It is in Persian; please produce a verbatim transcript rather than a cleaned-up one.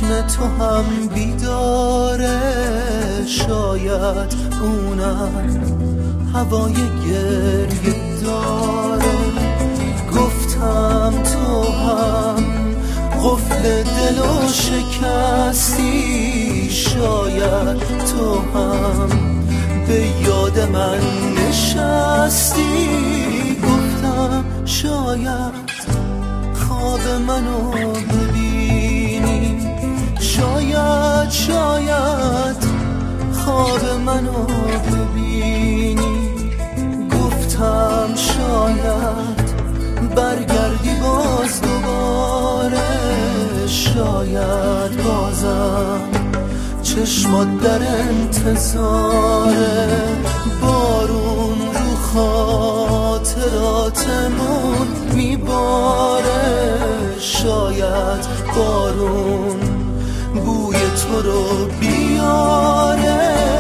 چشم تو هم بیداره، شاید اونم هوای گریه داره. گفتم تو هم قفل دلو شکستی، شاید تو هم به یاد من نشستی. گفتم شاید خواب منو ببینی، شاید شاید خواب منو ببینی. گفتم شاید برگردی باز دوباره، شاید بازم چشمات در انتظاره. بارون رو خاطراتمون میباره، شاید بارون بوی تو رو بیاره.